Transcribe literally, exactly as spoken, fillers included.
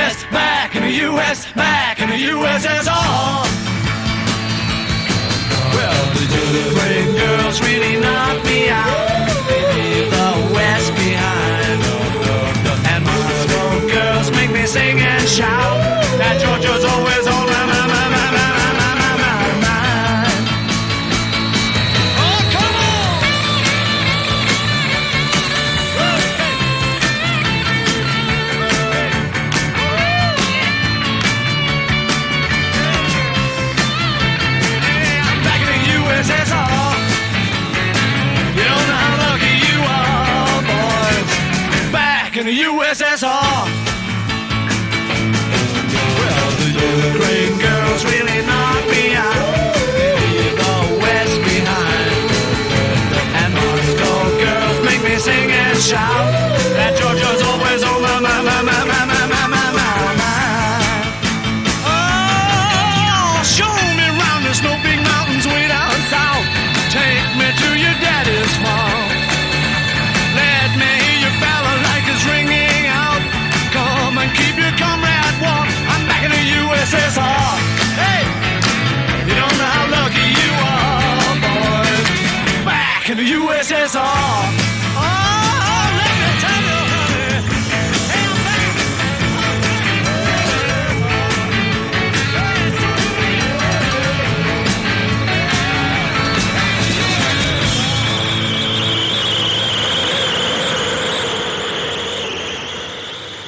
S, back in the U S, back in the U S S R. Well, the great girls really knock me out. They leave the West behind. And Moscow girls make me sing and shout. That Georgia's always on my, my, my, my, my, my, my, my mind. Oh, come on! Hey, I'm back in the U S S R. You don't know how lucky you are, boys. Back in the U S S R. Well, the Ukraine girls really knock me out. They leave the West behind. And Moscow girls make me sing and shout. That Georgia's always on my, my, my, my, my, my, my, my, my mind. Oh, show me round the snow big mountains way down south. Take me to your daddy's farm. Let me hear your balalaikas ringing out. Come and keep your comrade warm. I'm back in the U S S R. Hey, you don't know how lucky you are, boys. Back in the U S S R.